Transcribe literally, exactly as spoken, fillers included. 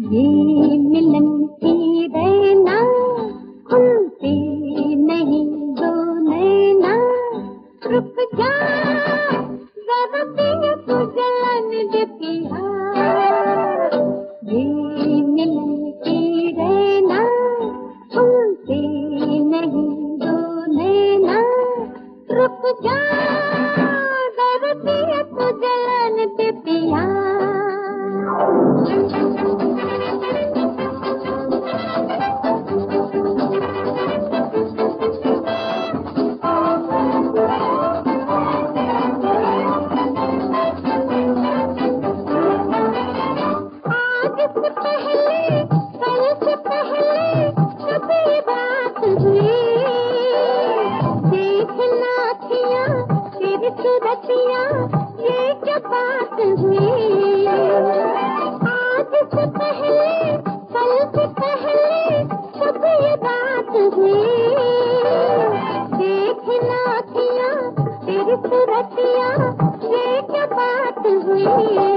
ये मिलन की रैना खुलती नहीं दो नैना, रुक जा जरा दिया तू जलन दे पिया। ये मिलन की रैना खुलती नहीं दो नैना, रुक जा जरा दिया तू जलन दे पिया। ये क्या बात हुई, आज से पहले कल से पहले सब ये बात हुई। देखना अखियाँ तेरी सूरतियाँ, ये क्या बात हुई।